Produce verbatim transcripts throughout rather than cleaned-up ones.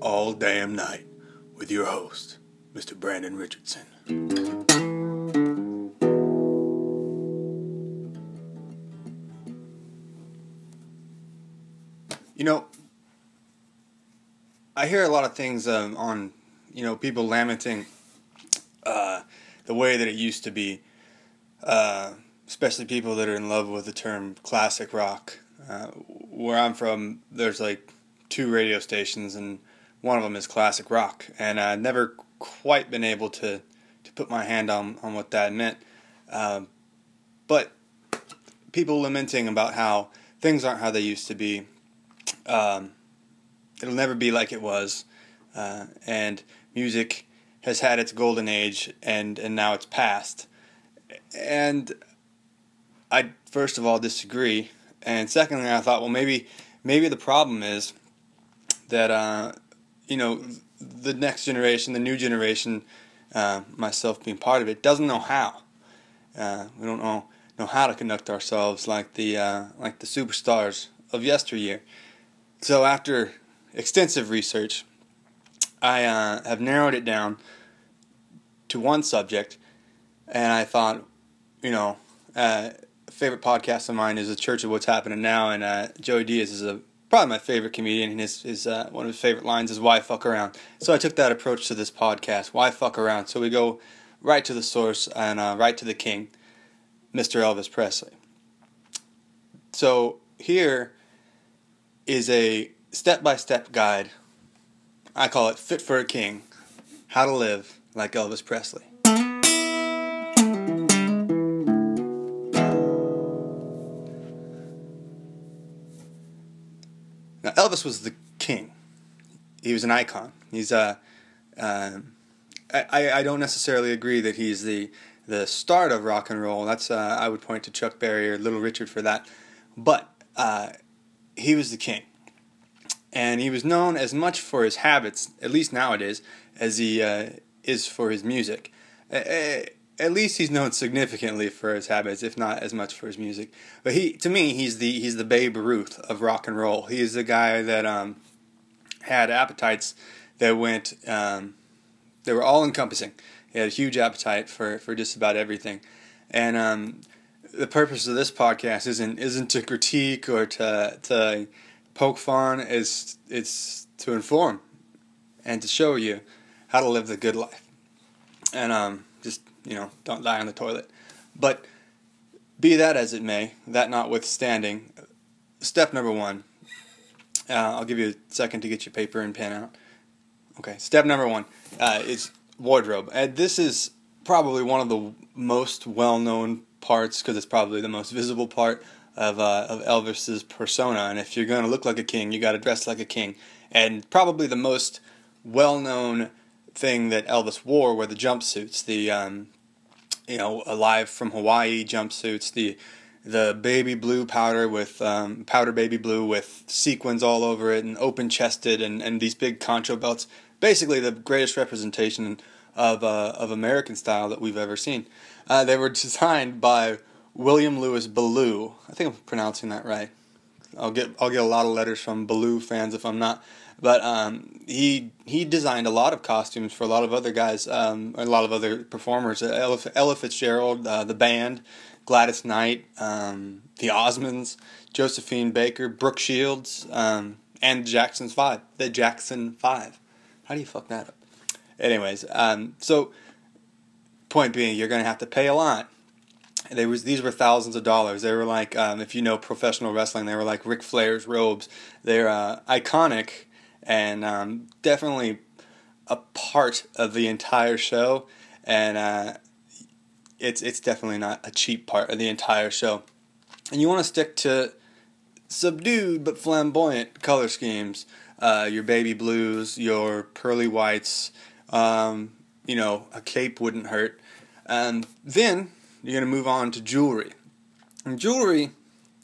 all damn night with your host, Mister Brandon Richardson. You know, I hear a lot of things um, on, you know, people lamenting uh, the way that it used to be, uh, especially people that are in love with the term classic rock. Uh, where I'm from, there's like two radio stations, and one of them is classic rock, and I've never quite been able to, to put my hand on, on what that meant. Um, but people lamenting about how things aren't how they used to be. Um, it'll never be like it was, uh, and music has had its golden age, and, and now it's past. And I first of all disagree, and secondly, I thought, well, maybe maybe the problem is that uh, you know the next generation, the new generation, uh, myself being part of it, doesn't know how. Uh, we don't know know how to conduct ourselves like the uh, like the superstars of yesteryear. So after extensive research, I uh, have narrowed it down to one subject, and I thought, you know, uh, a favorite podcast of mine is The Church of What's Happening Now, and uh, Joey Diaz is a, probably my favorite comedian, and his, his uh, one of his favorite lines is, "Why fuck around?" So I took that approach to this podcast, why fuck around? So we go right to the source and uh, right to the king, Mister Elvis Presley. So here is a step-by-step guide. I call it Fit for a King, how to live like Elvis Presley. Now, Elvis was the king. He was an icon. He's uh, uh, I I don't necessarily agree that he's the the start of rock and roll. That's uh, I would point to Chuck Berry or Little Richard for that. But uh, he was the king, and he was known as much for his habits, at least nowadays, as he uh, is for his music. Uh, At least he's known significantly for his habits, if not as much for his music. But he, to me, he's the he's the Babe Ruth of rock and roll. He is the guy that um, had appetites that went, um, they were all encompassing. He had a huge appetite for, for just about everything. And um, the purpose of this podcast isn't isn't to critique or to to poke fun. It's it's to inform and to show you how to live the good life. And um, just. You know, don't die on the toilet. But be that as it may, that notwithstanding, step number one, uh, I'll give you a second to get your paper and pen out. Okay, step number one uh, is wardrobe. And this is probably one of the most well-known parts, because it's probably the most visible part of uh, of Elvis's persona. And if you're going to look like a king, you got to dress like a king. And probably the most well-known thing that Elvis wore were the jumpsuits, the um, you know, Alive from Hawaii jumpsuits, the the baby blue powder with um, powder baby blue with sequins all over it, and open chested, and, and these big concho belts. Basically, the greatest representation of uh, of American style that we've ever seen. Uh, they were designed by William Louis Ballou. I think I'm pronouncing that right. I'll get I'll get a lot of letters from Ballou fans if I'm not. But um, he he designed a lot of costumes for a lot of other guys, um, a lot of other performers. Ella, Ella Fitzgerald, uh, the band, Gladys Knight, um, the Osmonds, Josephine Baker, Brooke Shields, um, and Jackson's Five. The Jackson Five. How do you fuck that up? Anyways, um, so point being, you're going to have to pay a lot. They was these were thousands of dollars. They were like, um, if you know professional wrestling, they were like Ric Flair's robes. They're uh, iconic. And um, definitely a part of the entire show, and uh, it's it's definitely not a cheap part of the entire show. And you want to stick to subdued but flamboyant color schemes, uh, your baby blues, your pearly whites. Um, you know, a cape wouldn't hurt. And then you're going to move on to jewelry. And jewelry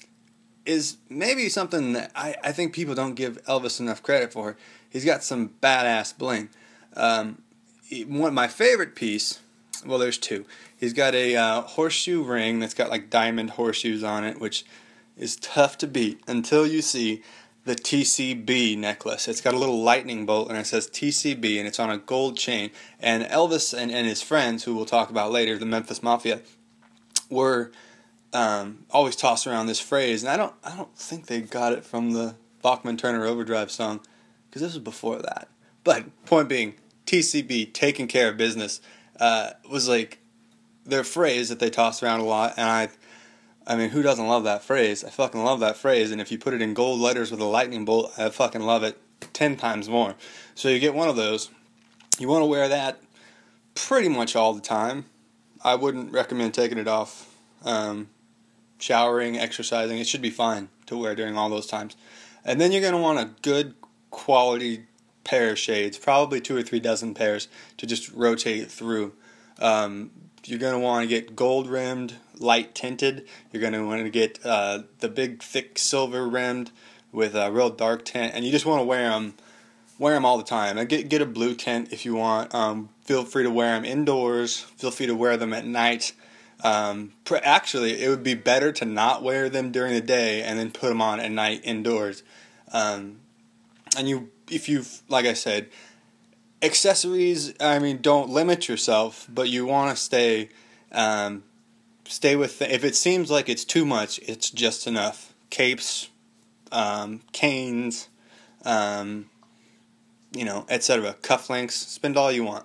is maybe something that I, I think people don't give Elvis enough credit for. He's got some badass bling. Um, one my favorite piece, well, there's two. He's got a uh, horseshoe ring that's got like diamond horseshoes on it, which is tough to beat until you see the T C B necklace. It's got a little lightning bolt and it says T C B and it's on a gold chain. And Elvis and, and his friends, who we'll talk about later, the Memphis Mafia, were um, always tossing around this phrase. And I don't I don't think they got it from the Bachman Turner Overdrive song, because this was before that. But point being, T C B, taking care of business, uh, was like their phrase that they tossed around a lot. And I I mean, who doesn't love that phrase? I fucking love that phrase, and if you put it in gold letters with a lightning bolt, I fucking love it ten times more. So you get one of those. You want to wear that pretty much all the time. I wouldn't recommend taking it off. Um, showering, exercising, it should be fine to wear during all those times. And then you're going to want a good quality pair of shades, probably two or three dozen pairs, to just rotate through. Um, you're going to want to get gold rimmed, light tinted. You're going to want to get uh, the big thick silver rimmed with a real dark tint, and you just want to wear them wear them all the time. And get get a blue tint if you want. Um, feel free to wear them indoors. Feel free to wear them at night. Um, pr- actually, it would be better to not wear them during the day and then put them on at night indoors. Um, and you, if you, like I said, accessories, I mean, don't limit yourself, but you want to stay, um, stay with, th- if it seems like it's too much, it's just enough. Capes, um, canes, um, you know, et cetera. Cufflinks, spend all you want.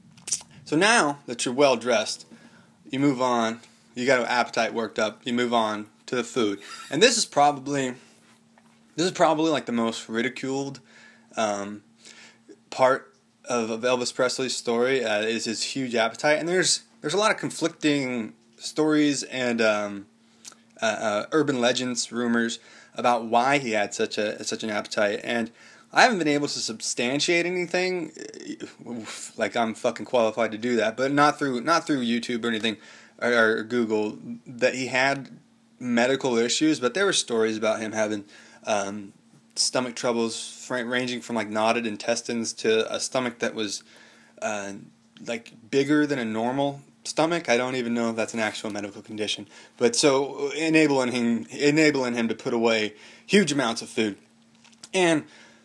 So now that you're well dressed, you move on, you got an appetite worked up, you move on to the food. And this is probably, this is probably like the most ridiculed, um, part of, of Elvis Presley's story, uh, is his huge appetite. And there's there's a lot of conflicting stories and um, uh, uh, urban legends, rumors about why he had such a such an appetite. And I haven't been able to substantiate anything, like I'm fucking qualified to do that, but not through not through YouTube or anything, or, or Google, that he had medical issues. But there were stories about him having um, stomach troubles, ranging from like knotted intestines to a stomach that was uh, like bigger than a normal stomach. I don't even know if that's an actual medical condition, but so enabling him enabling him to put away huge amounts of food. And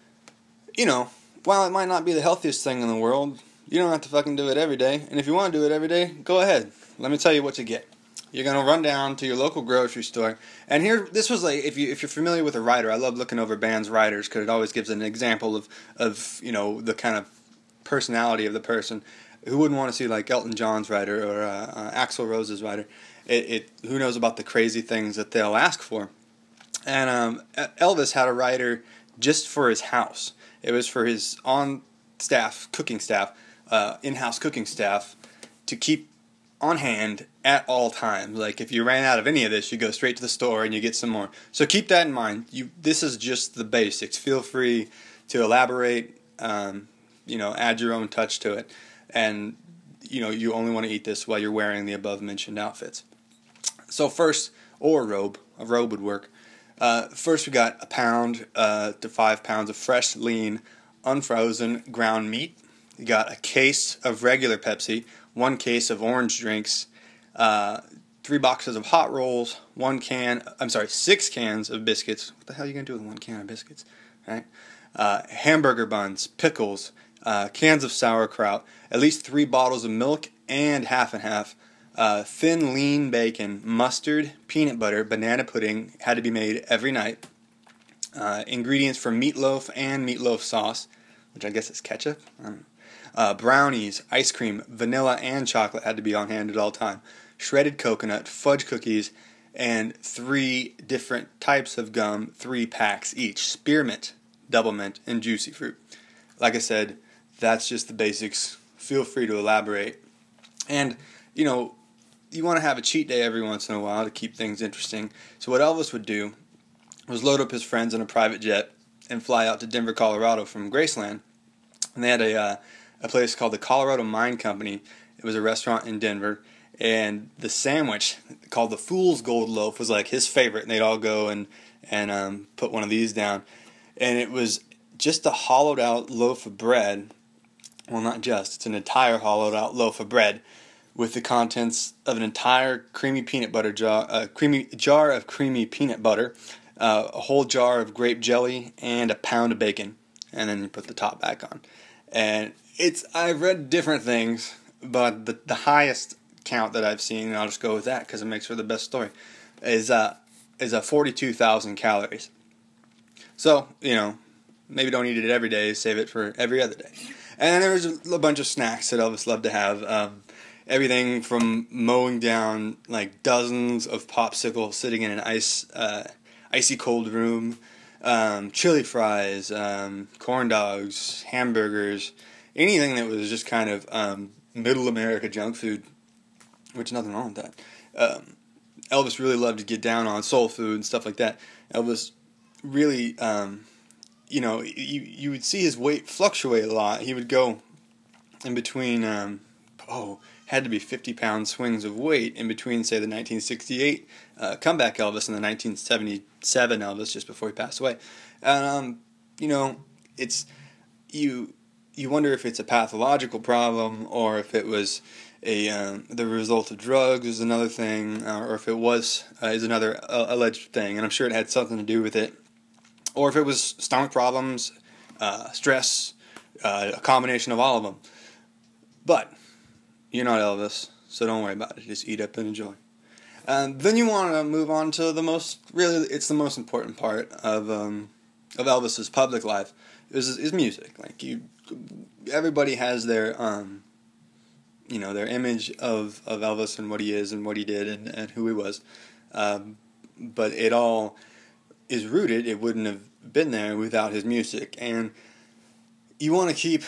you know, while it might not be the healthiest thing in the world, you don't have to fucking do it every day. And if you want to do it every day, go ahead. Let me tell you what to get. You're gonna run down to your local grocery store, and here, this was like, if you if you're familiar with a writer, I love looking over bands' writers because it always gives an example of of you know the kind of personality of the person. Who wouldn't want to see like Elton John's writer or uh, uh, Axl Rose's writer? It, it who knows about the crazy things that they'll ask for. And um, Elvis had a writer just for his house. It was for his on-staff cooking staff, uh, in-house cooking staff, to keep on hand at all times. Like if you ran out of any of this, you go straight to the store and you get some more. So keep that in mind. You this is just the basics. Feel free to elaborate. Um, you know, add your own touch to it, and you know you only want to eat this while you're wearing the above-mentioned outfits. So first, or a robe. A robe would work. Uh, first, we got a pound uh, to five pounds of fresh, lean, unfrozen ground meat. You got a case of regular Pepsi, one case of orange drinks, uh, three boxes of hot rolls, one can, I'm sorry, six cans of biscuits. What the hell are you going to do with one can of biscuits? Right? Uh, hamburger buns, pickles, uh, cans of sauerkraut, at least three bottles of milk, and half and half. Uh, thin, lean bacon, mustard, peanut butter, banana pudding had to be made every night. Uh, ingredients for meatloaf and meatloaf sauce, which I guess is ketchup. I don't know. Uh, brownies, ice cream, vanilla, and chocolate had to be on hand at all time. Shredded coconut, fudge cookies, and three different types of gum, three packs each. Spearmint, double mint, and juicy fruit. Like I said, that's just the basics. Feel free to elaborate. And, you know, you want to have a cheat day every once in a while to keep things interesting. So what Elvis would do was load up his friends in a private jet and fly out to Denver, Colorado from Graceland. And they had a uh, a place called the Colorado Mine Company. It was a restaurant in Denver. And the sandwich called the Fool's Gold Loaf was like his favorite. And they'd all go and, and um, put one of these down. And it was just a hollowed out loaf of bread. Well, not just. It's an entire hollowed out loaf of bread with the contents of an entire creamy peanut butter jar, a uh, creamy jar of creamy peanut butter, uh, a whole jar of grape jelly, and a pound of bacon, and then you put the top back on. And it's I've read different things, but the the highest count that I've seen, and I'll just go with that because it makes for the best story, is uh is a forty-two thousand calories. So, you know, maybe don't eat it every day, save it for every other day. And then there was a bunch of snacks that Elvis loved to have. Um, everything from mowing down like dozens of popsicles sitting in an ice, uh, icy cold room, um, chili fries, um, corn dogs, hamburgers, anything that was just kind of um, middle America junk food, which nothing wrong with that. Um, Elvis really loved to get down on soul food and stuff like that. Elvis really, um, you know, you you would see his weight fluctuate a lot. He would go in between, um, oh, had to be fifty pound swings of weight in between, say, the nineteen sixty-eight uh, comeback Elvis and the nineteen seventy-seven Elvis just before he passed away. And, um, you know, it's, you you wonder if it's a pathological problem or if it was a um, the result of drugs is another thing, uh, or if it was uh, is another uh, alleged thing, and I'm sure it had something to do with it. Or if it was stomach problems, uh, stress, uh, a combination of all of them. But you're not Elvis, so don't worry about it. Just eat up and enjoy. And then you want to move on to the most, really, it's the most important part of um, of Elvis's public life is is music. Like you, everybody has their um, you know, their image of, of Elvis and what he is and what he did and, and who he was. Um, but it all is rooted, it wouldn't have been there without his music. And you want to keep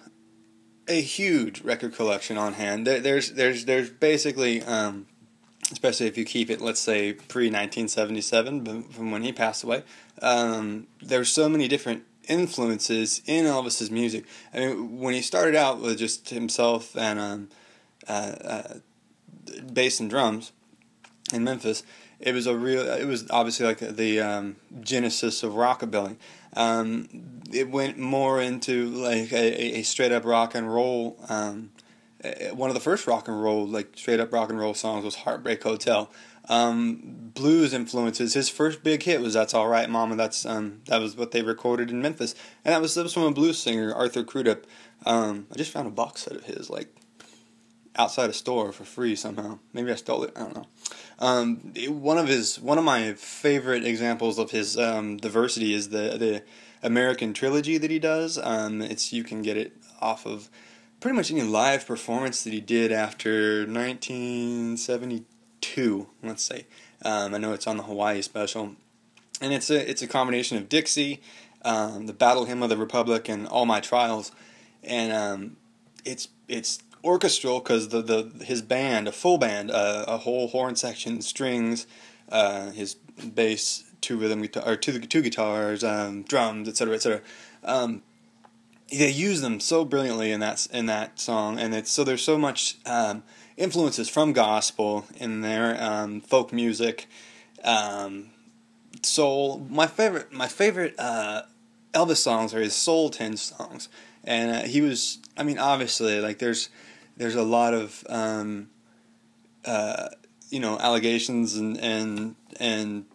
a huge record collection on hand. There, there's there's there's basically, um, especially if you keep it, let's say, pre nineteen seventy-seven, from when he passed away, um, there's so many different influences in Elvis's music. I mean, when he started out with just himself and um, uh, uh, bass and drums in Memphis, it was a real. It was obviously like the um, genesis of rockabilly. Um, it went more into like a, a straight up rock and roll. Um, one of the first rock and roll, like straight up rock and roll songs, was "Heartbreak Hotel." Um, blues influences. His first big hit was "That's All Right, Mama." That's um, that was what they recorded in Memphis, and that was that was from a blues singer, Arthur Crudup. Um, I just found a box set of his, like, outside a store for free somehow. Maybe I stole it. I don't know. Um, it, one of his, one of my favorite examples of his um, diversity is the the American trilogy that he does. Um, it's you can get it off of pretty much any live performance that he did after nineteen seventy-two. Let's say. Um, I know it's on the Hawaii special, and it's a it's a combination of Dixie, um, the Battle Hymn of the Republic, and All My Trials, and um, it's it's. orchestral because the, the his band, a full band, uh, a whole horn section, strings, uh, his bass, two rhythm guitar, or two two guitars, um, drums, et cetera, et cetera. Um, they use them so brilliantly in that in that song, and it's so there's so much um, influences from gospel in there, um, folk music, um, soul. My favorite, my favorite uh, Elvis songs are his soul tinged songs, and uh, he was. I mean, obviously, like there's. There's a lot of, um, uh, you know, allegations and and and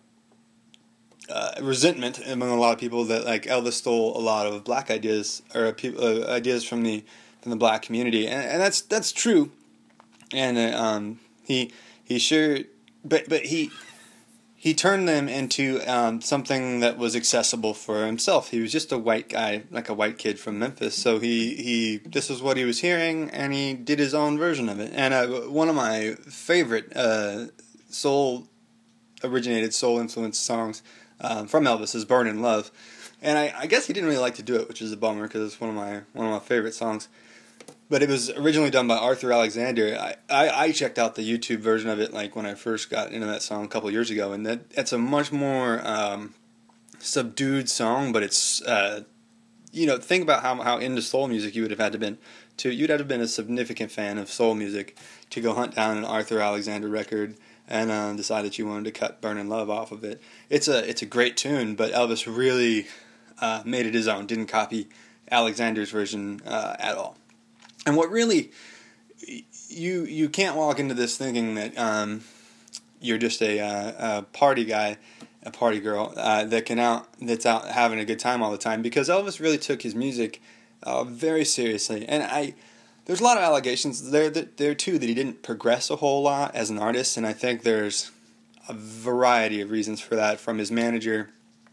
uh, resentment among a lot of people that like Elvis stole a lot of black ideas or uh, ideas from the from the black community, and, and that's that's true. And uh, um, he he sure, but but he. He turned them into um, something that was accessible for himself. He was just a white guy, like a white kid from Memphis. So he, he this was what he was hearing, and he did his own version of it. And uh, one of my favorite uh, soul originated soul influenced songs um, from Elvis is "Burnin' Love," and I, I guess he didn't really like to do it, which is a bummer because it's one of my one of my favorite songs. But it was originally done by Arthur Alexander. I, I, I checked out the YouTube version of it like when I first got into that song a couple of years ago, and that it's a much more um, subdued song. But it's uh, you know, think about how how into soul music you would have had to been to you'd have to been a significant fan of soul music to go hunt down an Arthur Alexander record and uh, decide that you wanted to cut "Burnin' Love" off of it. It's a it's a great tune, but Elvis really uh, made it his own. Didn't copy Alexander's version uh, at all. And what really, you you can't walk into this thinking that um, you're just a, uh, a party guy a party girl uh, that can out that's out having a good time all the time, because Elvis really took his music uh, very seriously. And I there's a lot of allegations there that there too that he didn't progress a whole lot as an artist, and I think there's a variety of reasons for that, from his manager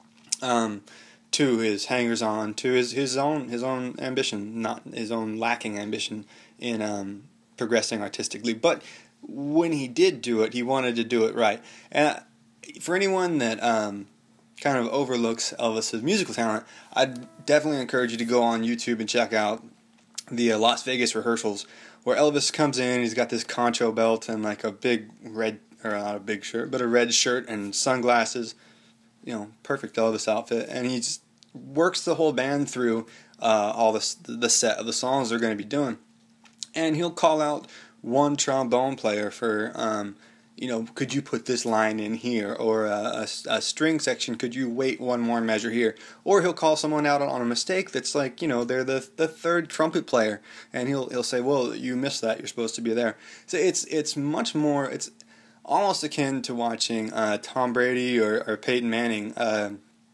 um, to his hangers-on to his, his own his own ambition, not his own lacking ambition in um, progressing artistically. But when he did do it, he wanted to do it right. And for anyone that um, kind of overlooks Elvis's musical talent, I'd definitely encourage you to go on YouTube and check out the uh, Las Vegas rehearsals, where Elvis comes in. He's got this concho belt and like a big red, or not a big shirt, but a red shirt and sunglasses. You know, perfect Elvis outfit, and he just works the whole band through uh, all this the set of the songs they're going to be doing, and he'll call out one trombone player for, um, you know, could you put this line in here, or a, a, a string section, could you wait one more measure here, or he'll call someone out on a mistake that's like, you know, they're the the third trumpet player, and he'll he'll say, well, you missed that, you're supposed to be there. So it's it's much more, it's almost akin to watching uh, Tom Brady or, or Peyton Manning uh,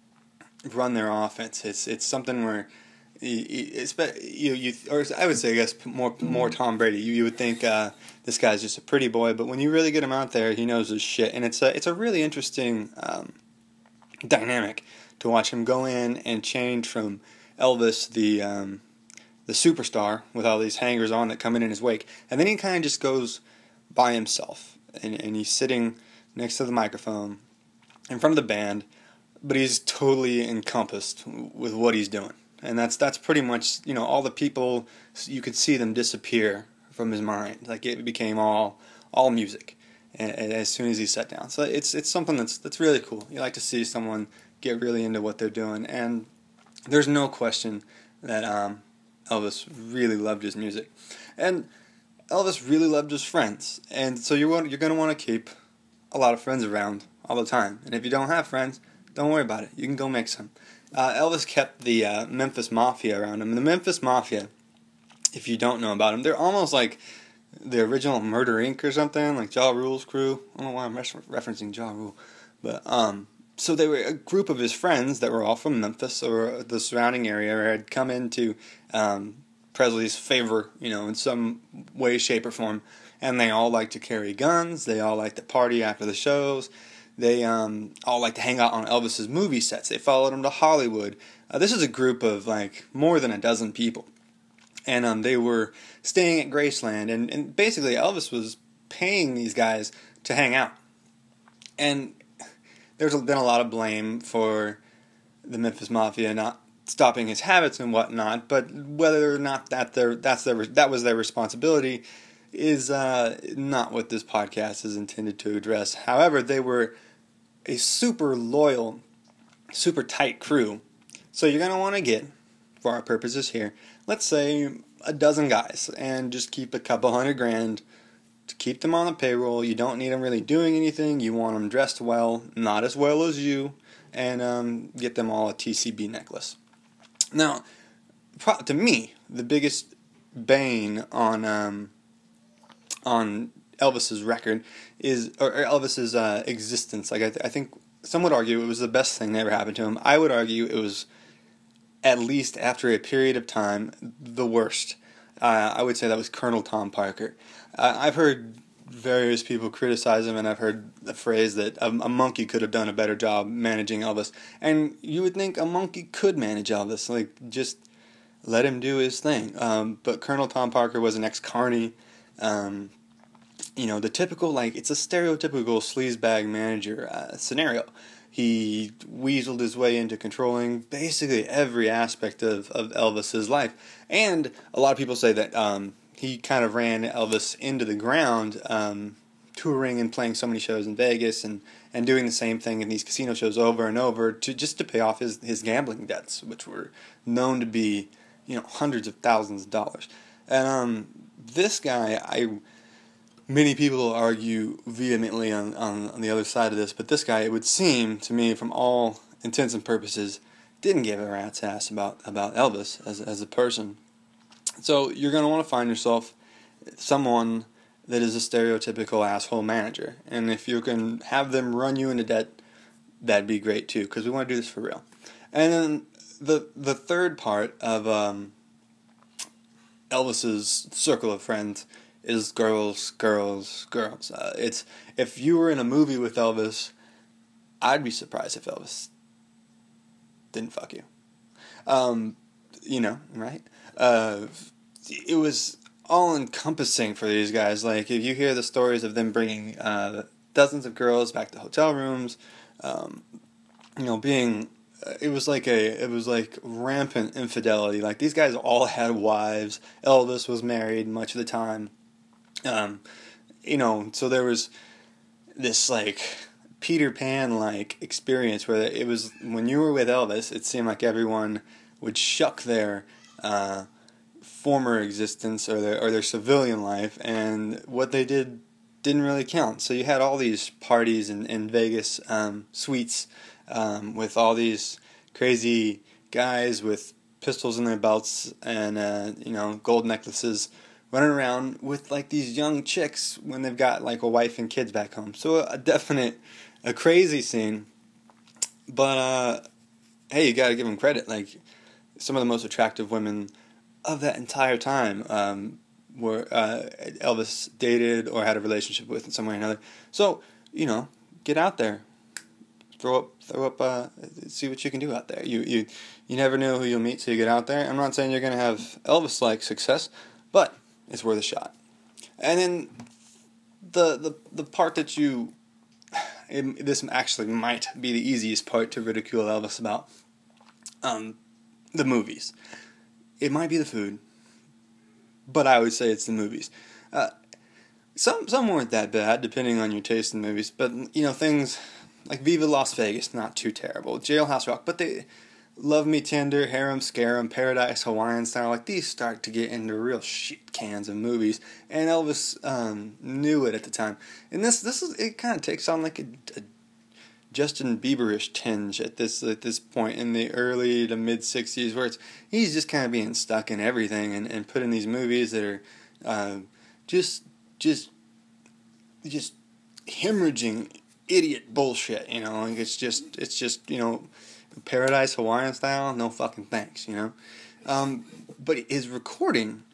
run their offense. It's it's something where it's you you or I would say I guess more more Tom Brady. You you would think uh, this guy's just a pretty boy, but when you really get him out there, he knows his shit, and it's a it's a really interesting um, dynamic to watch him go in and change from Elvis the um, the superstar with all these hangers on that come in in his wake, and then he kind of just goes by himself. And, and he's sitting next to the microphone in front of the band, but he's totally encompassed with what he's doing. And that's that's pretty much, you know, all the people, you could see them disappear from his mind. Like it became all all music as soon as he sat down. So it's it's something that's that's really cool. You like to see someone get really into what they're doing. And there's no question that um, Elvis really loved his music. And Elvis really loved his friends, and so you're you're going to want to keep a lot of friends around all the time. And if you don't have friends, don't worry about it. You can go make some. Uh, Elvis kept the uh, Memphis Mafia around him. And the Memphis Mafia, if you don't know about them, they're almost like the original Murder Incorporated or something, like Ja Rule's crew. I don't know why I'm refer- referencing Ja Rule, but um, so they were a group of his friends that were all from Memphis or the surrounding area, or had come into um, Presley's favor, you know, in some way, shape, or form. And they all like to carry guns. They all like to party after the shows. They um, all like to hang out on Elvis's movie sets. They followed him to Hollywood. Uh, this is a group of like more than a dozen people. And um, they were staying at Graceland. And, and basically Elvis was paying these guys to hang out. And there's been a lot of blame for the Memphis Mafia not stopping his habits and whatnot, but whether or not that their that's their that was their responsibility is uh, not what this podcast is intended to address. However, they were a super loyal, super tight crew. So you're gonna want to get, for our purposes here, let's say a dozen guys, and just keep a couple hundred grand to keep them on the payroll. You don't need them really doing anything. You want them dressed well, not as well as you, and um, get them all a T C B necklace. Now, to me, the biggest bane on um, on Elvis's record is, or Elvis's uh, existence. Like I, th- I think some would argue it was the best thing that ever happened to him. I would argue it was, at least after a period of time, the worst. Uh, I would say that was Colonel Tom Parker. Uh, I've heard various people criticize him, and I've heard the phrase that a, a monkey could have done a better job managing Elvis. And you would think a monkey could manage Elvis, like just let him do his thing. Um, but Colonel Tom Parker was an ex-carny. Um, you know, the typical, like, it's a stereotypical sleazebag manager uh, scenario. He weaseled his way into controlling basically every aspect of, of Elvis's life. And a lot of people say that um, he kind of ran Elvis into the ground, um, touring and playing so many shows in Vegas and, and doing the same thing in these casino shows over and over to just to pay off his, his gambling debts, which were known to be, you know, hundreds of thousands of dollars. And um, this guy, I many people argue vehemently on, on, on the other side of this, but this guy, it would seem to me, from all intents and purposes, didn't give a rat's ass about, about Elvis as, as a person. So you're going to want to find yourself someone that is a stereotypical asshole manager. And if you can have them run you into debt that'd be great too, because we want to do this for real. And then the the third part of um, Elvis's circle of friends is girls, girls, girls. Uh, it's if you were in a movie with Elvis, I'd be surprised if Elvis didn't fuck you. Um, you know, right? Uh, it was all encompassing for these guys. Like, if you hear the stories of them bringing uh, dozens of girls back to hotel rooms, um, you know, being uh, it was like a it was like rampant infidelity. Like, these guys all had wives. Elvis was married much of the time. Um, you know, so there was this like Peter Pan like experience where it was when you were with Elvis, it seemed like everyone would shuck their uh, former existence or their or their civilian life, and what they did didn't really count. So you had all these parties in, in Vegas, um, suites, um, with all these crazy guys with pistols in their belts and uh, you know, gold necklaces, running around with like these young chicks when they've got like a wife and kids back home. So a definite, a crazy scene. But uh, hey, you got to give them credit. Like, some of the most attractive women of that entire time um, were uh, Elvis dated or had a relationship with in some way or another. So, you know, get out there, throw up, throw up, uh, see what you can do out there. You you you never know who you'll meet till you get out there. I'm not saying you're gonna have Elvis-like success, but it's worth a shot. And then the the the part that you, it, this actually might be the easiest part to ridicule Elvis about. Um, the movies. It might be the food, but I would say it's the movies. Uh, some some weren't that bad, depending on your taste in movies. But you know, things like Viva Las Vegas, not too terrible. Jailhouse Rock, but they Love Me Tender, Harem Scarum, Paradise Hawaiian Style, like these start to get into real shit cans of movies, and Elvis um, knew it at the time. And this this is it kind of takes on like a, a Justin Bieberish tinge at this at this point in the early to mid sixties, where it's he's just kind of being stuck in everything and, and put in these movies that are uh, just just just hemorrhaging idiot bullshit. You know, like it's just it's just you know, Paradise Hawaiian Style, no fucking thanks. You know, um, but his recording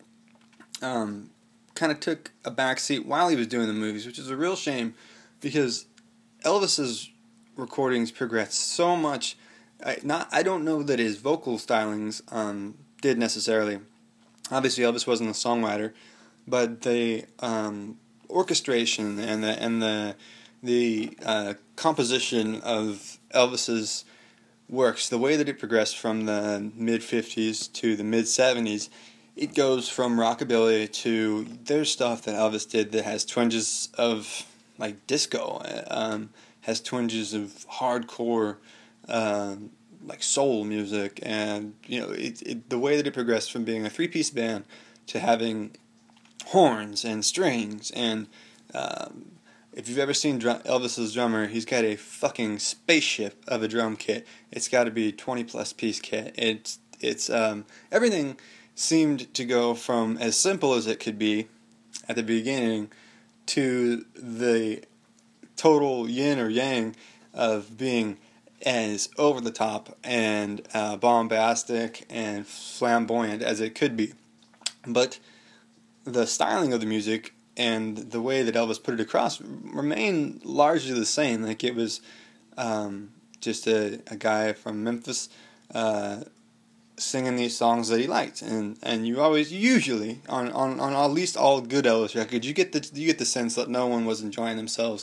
um, kind of took a backseat while he was doing the movies, which is a real shame because Elvis's recordings progressed so much. I, not I don't know that his vocal stylings um, did necessarily. Obviously, Elvis wasn't a songwriter, but the um, orchestration and the and the the uh, composition of Elvis's works, the way that it progressed from the mid fifties to the mid seventies, it goes from rockabilly to there's stuff that Elvis did that has twinges of like disco. Um, has twinges of hardcore, uh, like soul music, and you know it, it. The way that it progressed from being a three-piece band to having horns and strings, and um, if you've ever seen drum, Elvis's drummer, he's got a fucking spaceship of a drum kit. It's got to be twenty plus piece kit. It's it's um, everything seemed to go from as simple as it could be at the beginning to the total yin or yang of being as over the top and uh, bombastic and flamboyant as it could be. But the styling of the music and the way that Elvis put it across remained largely the same. Like it was um, just a, a guy from Memphis uh, singing these songs that he liked, and, and you always usually on, on, on at least all good Elvis records you get the you get the sense that no one was enjoying themselves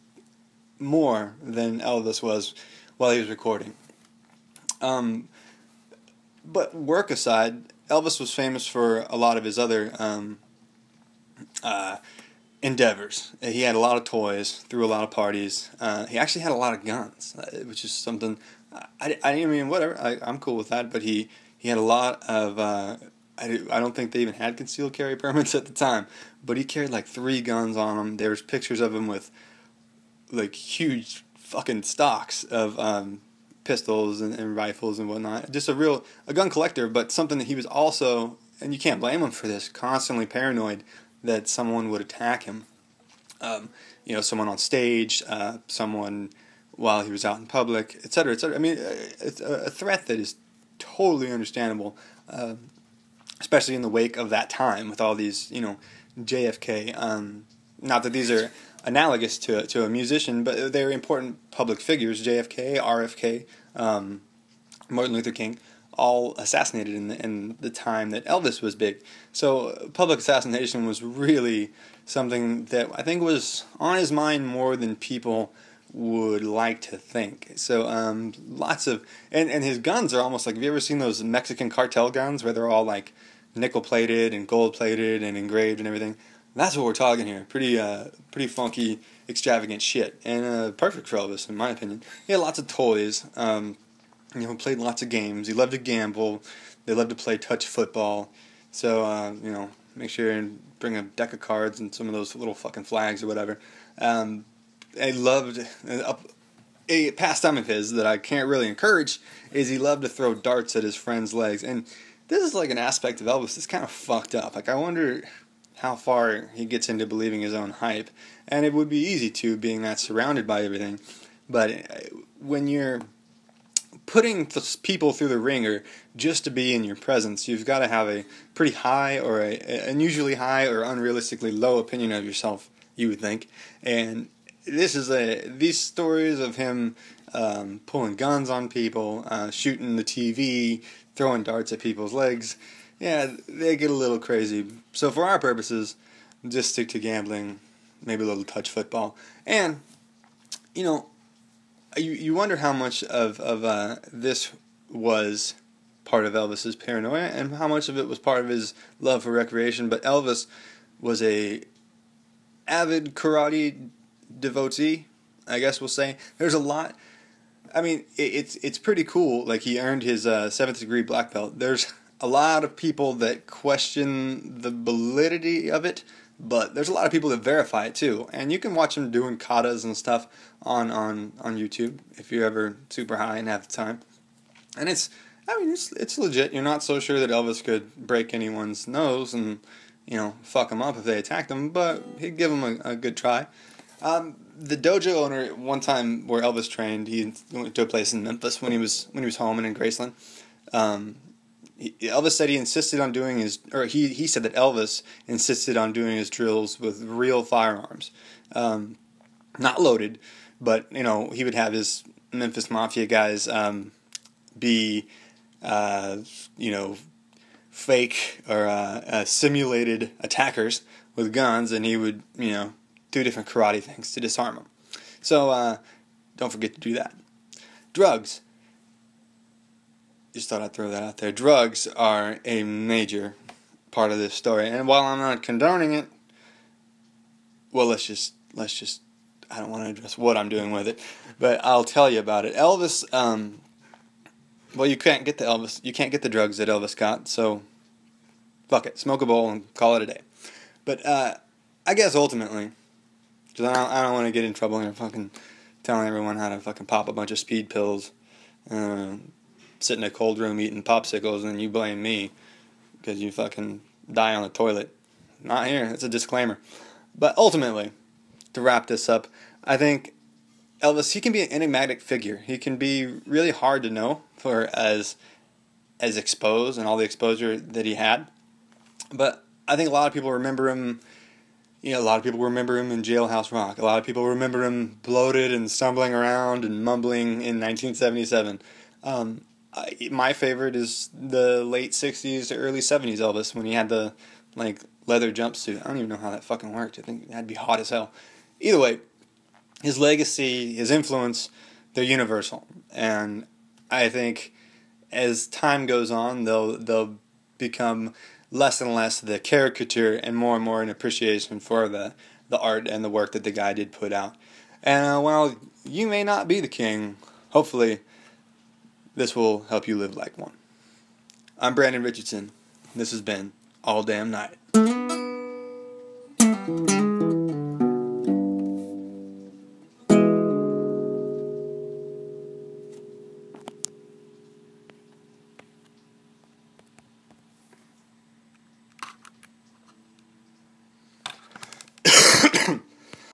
more than Elvis was while he was recording. Um, but work aside, Elvis was famous for a lot of his other um, uh, endeavors. He had a lot of toys, threw a lot of parties. Uh, he actually had a lot of guns, which is something I, I mean, whatever. I, I'm cool with that. But he, he had a lot of. Uh, I, I don't think they even had concealed carry permits at the time. But he carried like three guns on him. There was pictures of him with like huge fucking stocks of um, pistols and, and rifles and whatnot. Just a real a gun collector, but something that he was also, and you can't blame him for this, constantly paranoid that someone would attack him. Um, you know, someone on stage, uh, someone while he was out in public, et cetera, et cetera. I mean, it's a threat that is totally understandable, uh, especially in the wake of that time with all these, you know, J F K. Um, not that these are analogous to to a musician, but they're important public figures. J F K, R F K, um, Martin Luther King, all assassinated in the, in the time that Elvis was big. So public assassination was really something that I think was on his mind more than people would like to think. So um, lots of, and, and his guns are almost like, have you ever seen those Mexican cartel guns where they're all like nickel plated and gold plated and engraved and everything? That's what we're talking here. Pretty uh, pretty funky, extravagant shit. And uh, perfect for Elvis, in my opinion. He had lots of toys. Um, you know, played lots of games. He loved to gamble. They loved to play touch football. So, uh, you know, make sure and bring a deck of cards and some of those little fucking flags or whatever. Um, I loved... Uh, a pastime of his that I can't really encourage is he loved to throw darts at his friends' legs. And this is like an aspect of Elvis that's kind of fucked up. Like, I wonder how far he gets into believing his own hype. And it would be easy to, being that surrounded by everything. But when you're putting people through the ringer just to be in your presence, you've got to have a pretty high or a, an unusually high or unrealistically low opinion of yourself, you would think. And this is a these stories of him um, pulling guns on people, uh, shooting the T V, throwing darts at people's legs. Yeah, they get a little crazy. So for our purposes, just stick to gambling, maybe a little touch football. And, you know, you you wonder how much of, of uh, this was part of Elvis's paranoia and how much of it was part of his love for recreation. But Elvis was a avid karate devotee, I guess we'll say. There's a lot... I mean, it, it's it's pretty cool. Like, he earned his uh, seventh degree black belt. There's a lot of people that question the validity of it, but there's a lot of people that verify it too. And you can watch him doing katas and stuff on, on, on YouTube if you're ever super high and have the time. And it's, I mean, it's it's legit. You're not so sure that Elvis could break anyone's nose and, you know, fuck them up if they attacked him, but he'd give them a, a good try. Um, the dojo owner, one time where Elvis trained, he went to a place in Memphis when he was when he was home and in Graceland. Um, he, Elvis said he insisted on doing his, or he he said that Elvis insisted on doing his drills with real firearms, um, not loaded, but you know he would have his Memphis Mafia guys um, be, uh, you know, fake or uh, uh, simulated attackers with guns, and he would you know. do different karate things to disarm them. So, uh, don't forget to do that. Drugs. Just thought I'd throw that out there. Drugs are a major part of this story. And while I'm not condoning it, well, let's just, let's just, I don't want to address what I'm doing with it, but I'll tell you about it. Elvis, um, well, you can't get the Elvis, you can't get the drugs that Elvis got, so fuck it. Smoke a bowl and call it a day. But, uh, I guess ultimately, because I don't, I don't want to get in trouble and fucking telling everyone how to fucking pop a bunch of speed pills, uh, sit in a cold room eating popsicles, and you blame me because you fucking die on the toilet. Not here. It's a disclaimer. But ultimately, to wrap this up, I think Elvis, he can be an enigmatic figure. He can be really hard to know for as as exposed and all the exposure that he had. But I think a lot of people remember him. You know, a lot of people remember him in Jailhouse Rock. A lot of people remember him bloated and stumbling around and mumbling in nineteen seventy-seven. Um, I, my favorite is the late sixties to early seventies Elvis, when he had the, like, leather jumpsuit. I don't even know how that fucking worked. I think that'd be hot as hell. Either way, his legacy, his influence, they're universal. And I think as time goes on, they'll they'll become less and less the caricature and more and more an appreciation for the, the art and the work that the guy did put out. And uh, while you may not be the king, hopefully this will help you live like one. I'm Brandon Richardson. This has been All Damn Night.